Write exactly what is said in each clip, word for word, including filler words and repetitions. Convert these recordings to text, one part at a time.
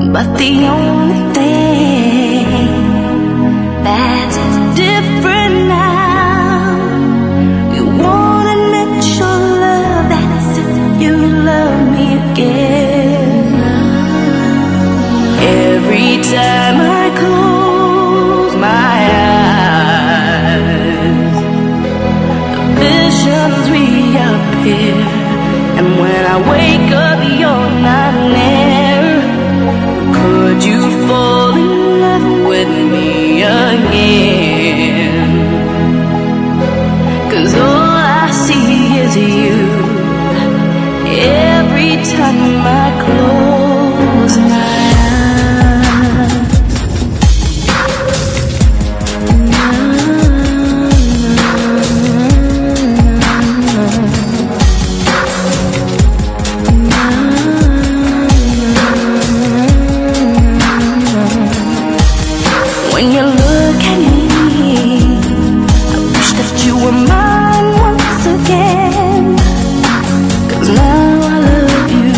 But the only thing that's different now, you won't admit your love, that's if you love me again. Every time I close my eyes, the visions reappear, and when I wake up you're not near. Could you fall in love with me again? 'Cause all I see is you every time I close my when you look at me, I wish that you were mine once again. 'Cause now I love you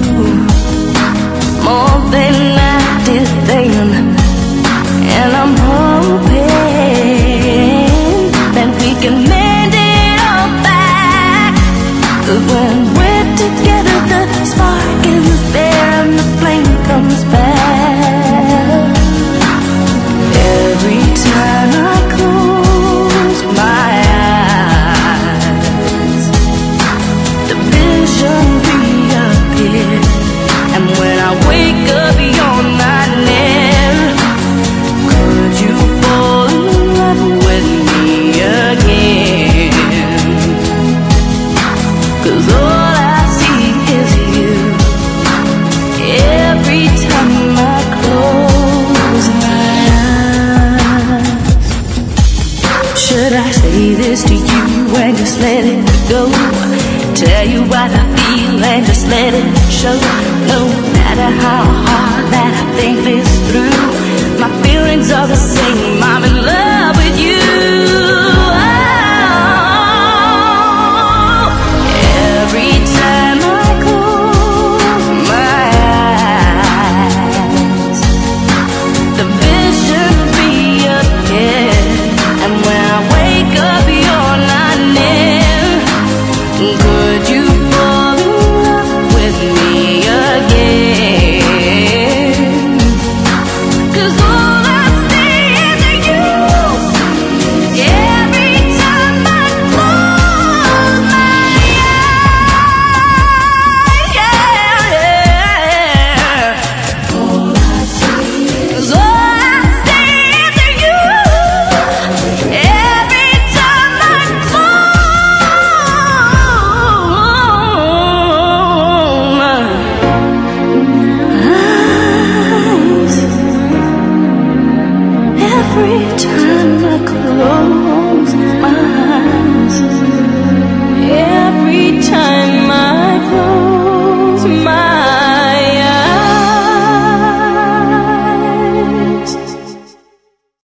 more than I did then, and I'm hoping that we can mend it all back. 'Cause when we're together the spark is there and the flame comes back. Every time I close my eyes, the vision reappears, and when I wake up you're not near. Could you fall in love with me again? 'Cause all I see is you every time I close my eyes. Should I say this to you and just let it go? Tell you what I feel and just let it show. No matter how hard